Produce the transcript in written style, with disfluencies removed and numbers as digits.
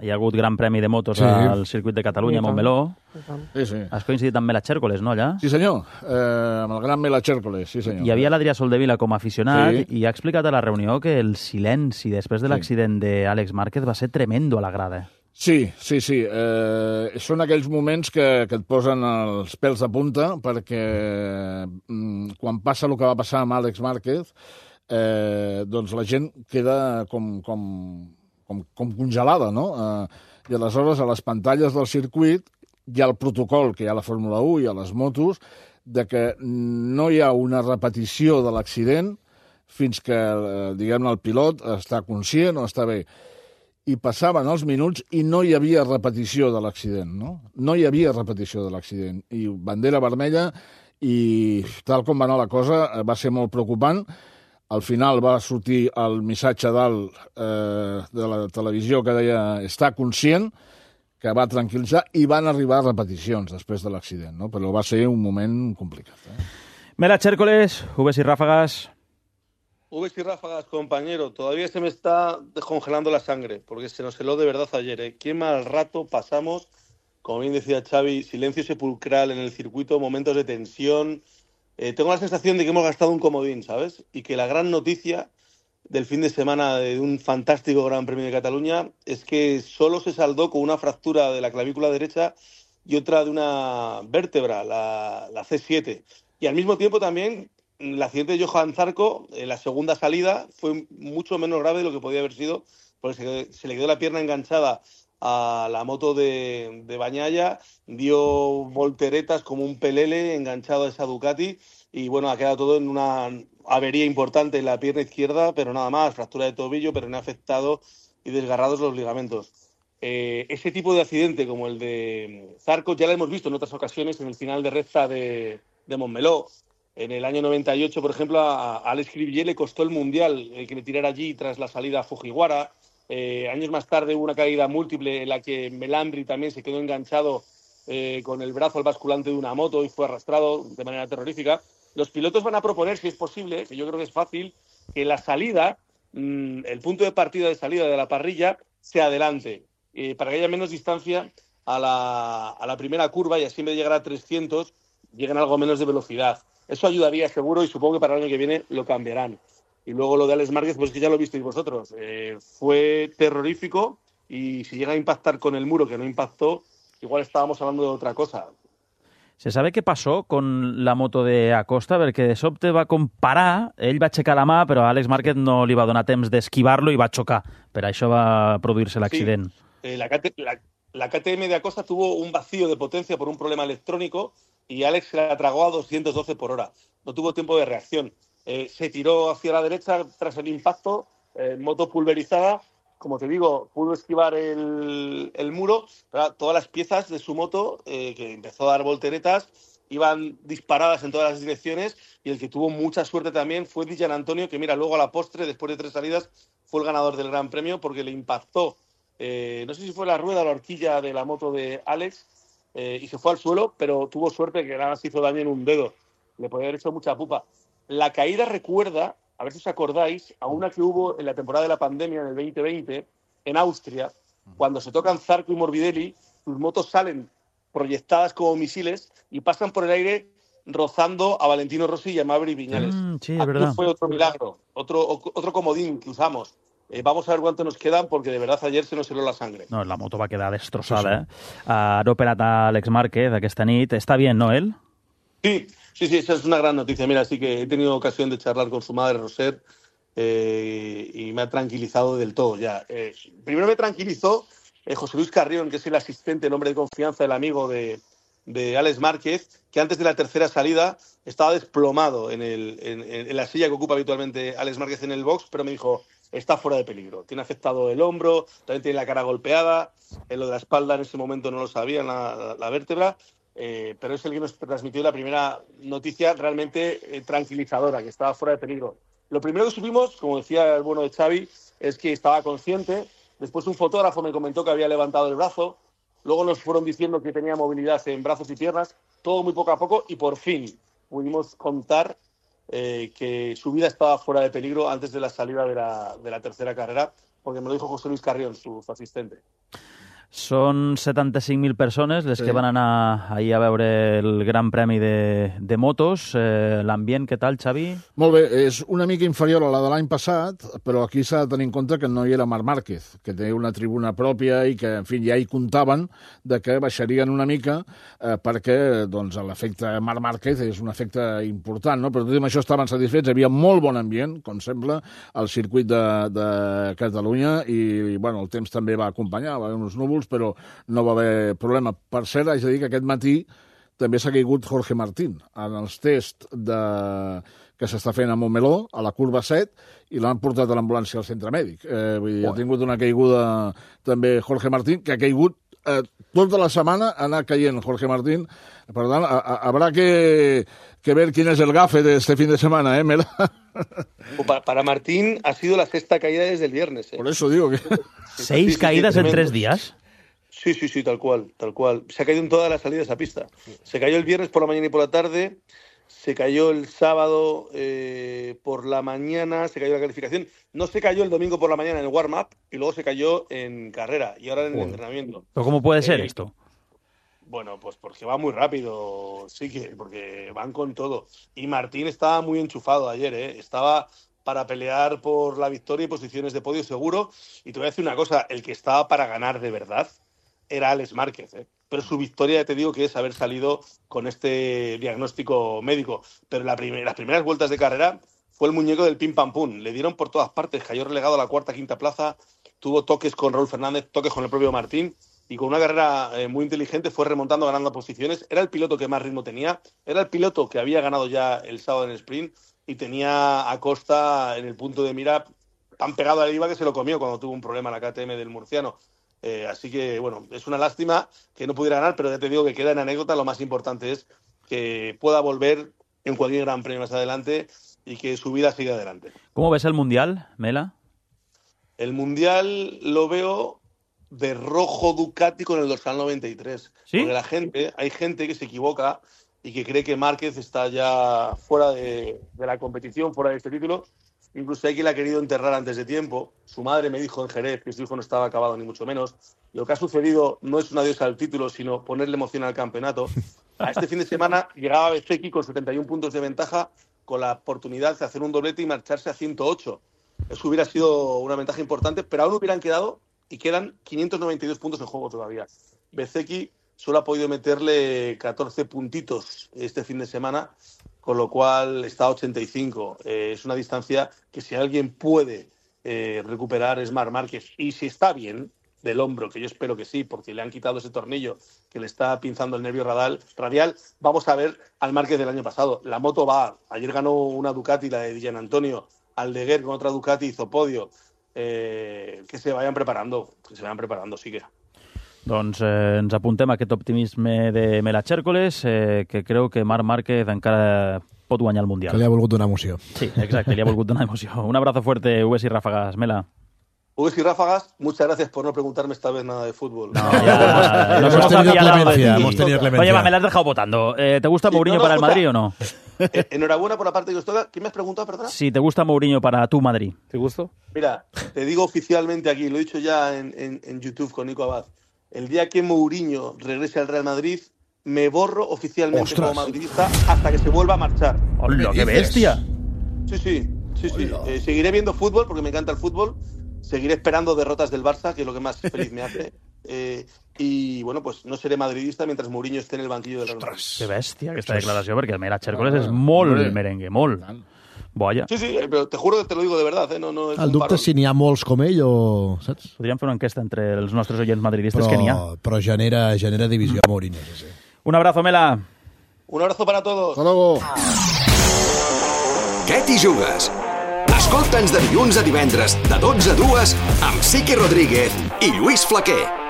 Hi ha hagut gran premi de motos Sí. al circuit de Catalunya, a Montmeló. Sí, sí. Has coincidit amb Mela Chèrcoles, no, allà? Sí, senyor. Amb el gran Mela Chèrcoles, sí, senyor. Hi havia l'Adrià Soldevila com a aficionat Sí. i ha explicat a la reunió que el silenci després de l'accident d'Àlex Márquez va ser tremendo a la grada. Sí. Són aquells moments que et posen els pèls de punta perquè quan passa el que va passar amb Àlex Márquez, doncs la gent queda com congelada, no? I aleshores a les pantalles del circuit hi ha el protocol que hi ha a la Fórmula 1 i a les motos de que no hi ha una repetició de l'accident fins que, diguem-ne, el pilot està conscient o està bé. I passaven els minuts i no hi havia repetició de l'accident, no? No hi havia repetició de l'accident. I bandera vermella i tal com va anar la cosa va ser molt preocupant. Al final va sortir el missatge dalt de la televisió que deia està conscient, que va tranquil·litzar, i van arribar repeticions després de l'accident, no? Però va ser un moment complicat. Mela Chèrcoles, Uves y Ráfagas. Uves y ráfagas, compañero. Todavía se me está descongelando la sangre, porque se nos heló de verdad ayer, ¿eh? Qué mal rato pasamos, como bien decía Xavi, silencio sepulcral en el circuito, momentos de tensión. Tengo la sensación de que hemos gastado un comodín, ¿sabes? Y que la gran noticia del fin de semana de un fantástico Gran Premio de Cataluña es que solo se saldó con una fractura de la clavícula derecha y otra de una vértebra, la C7. Y al mismo tiempo también el accidente de Johan Zarco, en la segunda salida, fue mucho menos grave de lo que podía haber sido, porque se le quedó la pierna enganchada a la moto de Bagnaia, dio volteretas como un pelele enganchado a esa Ducati y bueno, ha quedado todo en una avería importante en la pierna izquierda, pero nada más, fractura de tobillo, pero no ha afectado y desgarrados los ligamentos. Ese tipo de accidente como el de Zarco ya lo hemos visto en otras ocasiones en el final de recta de Montmeló. En el año 98, por ejemplo, a Alex Cribillé le costó el Mundial el que le tirara allí tras la salida a Fujiwara. Años más tarde hubo una caída múltiple en la que Melambri también se quedó enganchado con el brazo al basculante de una moto y fue arrastrado de manera terrorífica. Los pilotos van a proponer, si es posible, que yo creo que es fácil, que la salida, el punto de partida de salida de la parrilla, se adelante, para que haya menos distancia a la primera curva y así en vez de llegar a 300, lleguen algo menos de velocidad. Eso ayudaría seguro y supongo que para el año que viene lo cambiarán. Y luego lo de Alex Márquez, pues que ya lo visteis vosotros. Fue terrorífico y si llega a impactar con el muro, que no impactó, igual estábamos hablando de otra cosa. Se sabe què passó con la moto de Acosta? Perquè de sobte va comparar, ell va aixecar la mà, però a Àlex Márquez no li va donar temps d'esquivar-lo i va xocar. Per això va produir-se l'accident. Sí. La KTM de Acosta tuvo un vacío de potencia por un problema electrónico y Alex se la tragó a 212 por hora. No tuvo tiempo de reacción. Se tiró hacia la derecha tras el impacto, moto pulverizada. Como te digo, pudo esquivar el muro, pero todas las piezas de su moto, que empezó a dar volteretas, iban disparadas en todas las direcciones y el que tuvo mucha suerte también fue Dijan Antonio, que mira, luego a la postre, después de 3 salidas, fue el ganador del Gran Premio porque le impactó, no sé si fue la rueda o la horquilla de la moto de Alex y se fue al suelo, pero tuvo suerte que nada más hizo daño en un dedo. Le podía haber hecho mucha pupa. La caída recuerda, a ver si os acordáis, a una que hubo en la temporada de la pandemia, en el 2020, en Austria, cuando se tocan Zarco y Morbidelli, sus motos salen proyectadas como misiles y pasan por el aire rozando a Valentino Rossi y a Maverick Viñales. Sí, es verdad. Fue otro milagro, otro comodín que usamos. Vamos a ver cuánto nos quedan, porque de verdad ayer se nos heló la sangre. No, la moto va quedar destrossada. Ha operat a Àlex Márquez aquesta nit. Està bien, no, él? Sí, esa es una gran noticia. Mira, sí que he tenido ocasión de charlar con su madre, Roser, y me ha tranquilizado del todo ya. Primero me tranquilizó José Luis Carrión, que es el asistente, el hombre de confianza, el amigo de Àlex Márquez, que antes de la tercera salida estaba desplomado en la silla que ocupa habitualmente Àlex Márquez en el box, pero me dijo, está fuera de peligro. Tiene afectado el hombro, también tiene la cara golpeada, lo de la espalda en ese momento no lo sabía, la vértebra. Pero es el que nos transmitió la primera noticia realmente tranquilizadora, que estaba fuera de peligro. Lo primero que supimos, como decía el bueno de Xavi, es que estaba consciente. Después un fotógrafo me comentó que había levantado el brazo. Luego nos fueron diciendo que tenía movilidad en brazos y piernas. Todo muy poco a poco y por fin pudimos contar que su vida estaba fuera de peligro antes de la salida de la tercera carrera, porque me lo dijo José Luis Carrión, su asistente. Són 75.000 persones les que van anar ahir a veure el Gran Premi de motos. L'ambient, què tal, Xavi? Molt bé, és una mica inferior a la de l'any passat, però aquí s'ha de tenir en compte que no hi era Marc Márquez, que té una tribuna pròpia i que, en fi, ja hi comptaven de que baixarien una mica perquè doncs, l'efecte Marc Márquez és un efecte important, no? Però tot i amb això estaven satisfets, hi havia molt bon ambient, com sempre, al circuit de Catalunya i, bueno, el temps també va acompanyar, va haver uns núvols, però no va haver problema. Per cert, haig de dir que aquest matí també s'ha caigut Jorge Martín en els tests que s'està fent a Montmeló, a la curva 7, i l'han portat a l'ambulància al centre mèdic. Vull dir, ha tingut una caiguda també Jorge Martín, que ha caigut tota la setmana, ha anat caient Jorge Martín. Per tant, habrá que ver quién es el gafe de este fin de semana, Mela. Para Martín ha sido la sexta caída desde el viernes. Por eso digo que... 6 caídas en 3 días. Sí, tal cual. Se ha caído en todas las salidas a pista. Se cayó el viernes por la mañana y por la tarde, se cayó el sábado por la mañana, se cayó la calificación. No se cayó el domingo por la mañana en el warm-up y luego se cayó en carrera y ahora en el entrenamiento. ¿Pero cómo puede ser esto? Bueno, pues porque va muy rápido, sí que, porque van con todo. Y Martín estaba muy enchufado ayer, estaba para pelear por la victoria y posiciones de podio seguro. Y te voy a decir una cosa, el que estaba para ganar de verdad era Alex Márquez, Pero su victoria, ya te digo, que es haber salido con este diagnóstico médico. Pero las primeras vueltas de carrera fue el muñeco del pim pam pum. Le dieron por todas partes, cayó relegado a la cuarta, quinta plaza, tuvo toques con Raúl Fernández, toques con el propio Martín. Y con una carrera muy inteligente fue remontando, ganando posiciones. Era el piloto que más ritmo tenía. Era el piloto que había ganado ya el sábado en el sprint y tenía a Costa en el punto de mira tan pegado al IVA que se lo comió cuando tuvo un problema en la KTM del murciano. Así que, bueno, es una lástima que no pudiera ganar, pero ya te digo que queda en anécdota. Lo más importante es que pueda volver en cualquier gran premio más adelante y que su vida siga adelante. ¿Cómo ves el Mundial, Mela? El Mundial lo veo de rojo Ducati con el dorsal 93. ¿Sí? Porque hay gente que se equivoca y que cree que Márquez está ya fuera de la competición, fuera de este título. Incluso hay quien la ha querido enterrar antes de tiempo. Su madre me dijo en Jerez que su hijo no estaba acabado, ni mucho menos. Lo que ha sucedido no es un adiós al título, sino ponerle emoción al campeonato. A este fin de semana llegaba Bezzecchi con 71 puntos de ventaja, con la oportunidad de hacer un doblete y marcharse a 108. Eso hubiera sido una ventaja importante, pero aún hubieran quedado y quedan 592 puntos en juego todavía. Bezzecchi solo ha podido meterle 14 puntitos este fin de semana, con lo cual está a 85. Es una distancia que si alguien puede recuperar es Marc Márquez. Y si está bien del hombro, que yo espero que sí, porque le han quitado ese tornillo que le está pinzando el nervio radial, vamos a ver al Márquez del año pasado. La moto va. Ayer ganó una Ducati, la de Gian Antonio. Aldeguer con otra Ducati hizo podio. Que se vayan preparando, sí que. Doncs ens apuntem a aquest optimisme de Mela Chércoles, que creu que Marc Márquez encara pot guanyar el Mundial. Que li ha volgut donar emoció. Sí, exacte, li ha volgut donar emoció. Un abrazo fuerte, Ues y Ráfagas. Mela. Ues y Ráfagas, muchas gracias por no preguntarme esta vez nada de fútbol. No, ya, hemos tenido clemencia. Oye, me la has dejado votando. ¿Te gusta Mourinho para el Madrid o no? Enhorabuena por la parte que os toca. ¿Quién me has preguntado, perdona? Si te gusta Mourinho para tu Madrid. ¿Te gustó? Mira, te digo oficialmente aquí, lo he dicho ya en YouTube con Nico Abad. El día que Mourinho regrese al Real Madrid, me borro oficialmente como madridista hasta que se vuelva a marchar. ¡Hola, qué bestia! Sí. Seguiré viendo fútbol porque me encanta el fútbol. Seguiré esperando derrotas del Barça, que es lo que más feliz me hace. Y bueno, pues no seré madridista mientras Mourinho esté en el banquillo del Real Madrid. Qué bestia aquesta declaració, perquè el Mela Chércoles és molt merengue, molt. Boia. Sí, pero te juro que te lo digo de verdad, no és el dubte és si n'hi ha molts com ell o... Saps? Podríem fer una enquesta entre els nostres oients madridistes que n'hi ha. Però genera divisió a Mourinho. Sí. Un abrazo, Mela. Un abrazo para todos. Hasta luego. Què t'hi jugues? Escolta'ns de dilluns a divendres, de 12 a 2, amb Sique Rodríguez i Lluís Flaquer.